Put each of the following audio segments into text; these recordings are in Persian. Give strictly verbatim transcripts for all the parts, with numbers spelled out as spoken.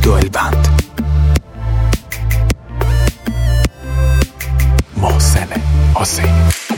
دوئلبند. محسن حسینی.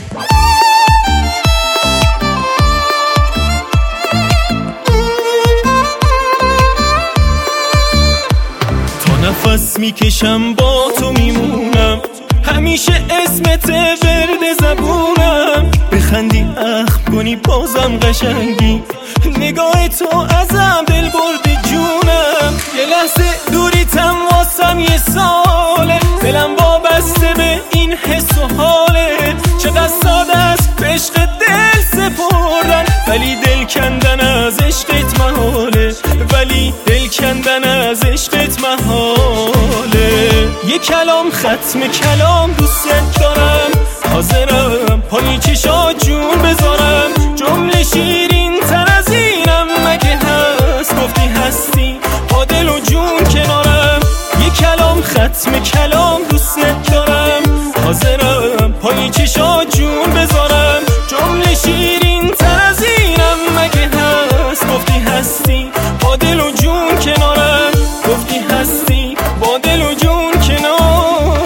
نفس میکشم با تو میمونم، همیشه اسمت ورد زبونم. بخندی اخم کنی بازم قشنگی، نگاه تو ازم دل برد جونم. یه لحظه دوریتم واسم یه ساله، دلم وابسته به این حس و حاله. چقدر ساده است به عشق دل سپردن، ولی دل کندن از عشقت محاله، ولی دل کندن از عشقت محاله. یه کلام ختم کلام دوست دارم، حاضرم پای چشات جون بذارم. جمله شیرین تر از اینم مگه هست؟ گفتی هستی با دل و جون کنارم. یه کلام ختم کلام دوست دارم، حاضرم پای چشات جون بذارم. جمله شیرین تر از اینم مگه هست؟ گفتی هستی با دل و جون کنارم، گفتی هستی با دل و جون کنارم.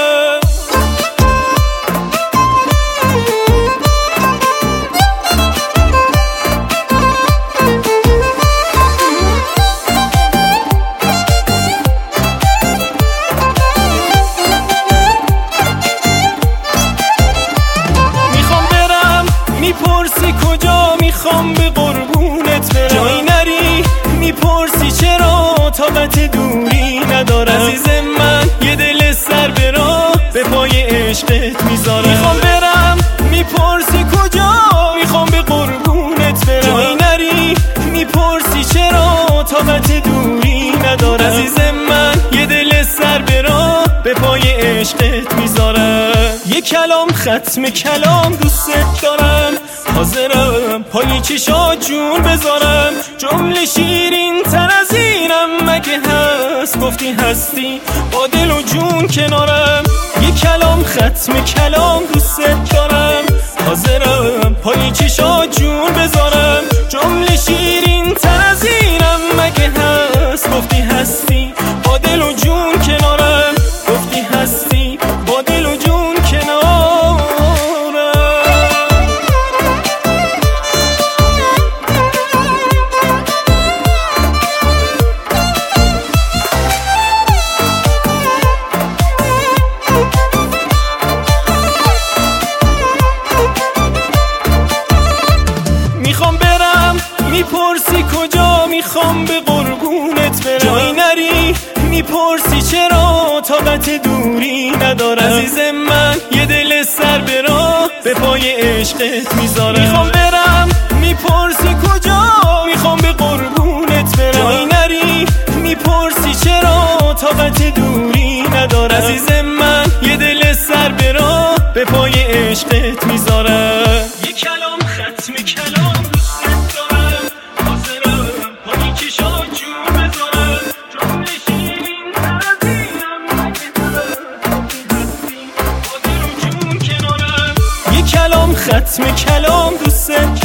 میخوام برم میپرسی کجا، میخوام به قربونت برم. جایی نری میپرسی چرا، طاقت دوری ندارم. عزیز من یه دل سر به راه به پای عشقت میذارم. میخوام برم میپرسی کجا، میخوام به قربونت برم. جایی نری میپرسی چرا، طاقت دوری ندارم. عزیز من یه دل سر به راه به پای عشقت میذارم. یه کلام ختم کلام دوست دارم، حاضرم پای چشات جون بذارم. جمله شیرین تر از اینم مگه هست؟ گفتی هستی با دل و جون کنارم. یه کلام ختم کلام دوست دارم، حاضرم پای چشات جون بذارم. جمله شیرین تر از اینم مگه هست؟ گفتی هستی با دل و جون کنارم، گفتی هستی با دل و جون کنارم. میخوام برم میپرسی کجا، میخوام به قربونت برم. جایی نری میپرسی چرا، طاقت دوری ندارم. عزیز من یه دل سر به راه به پای عشقت میذارم. میخوام برم میپرسی کجا، میخوام به قربونت برم. جایی نری میپرسی چرا، طاقت دوری ندارم. عزیز من یه دل سر به راه به پای عشقت میذارم. یه کلام ختم کلام دوست دارم، حاضرم پای چشات جون بذارم. جمله شیرین تر از اینم مگه هست؟ با دل و جون کنارم. یه کلام ختم کلام دوست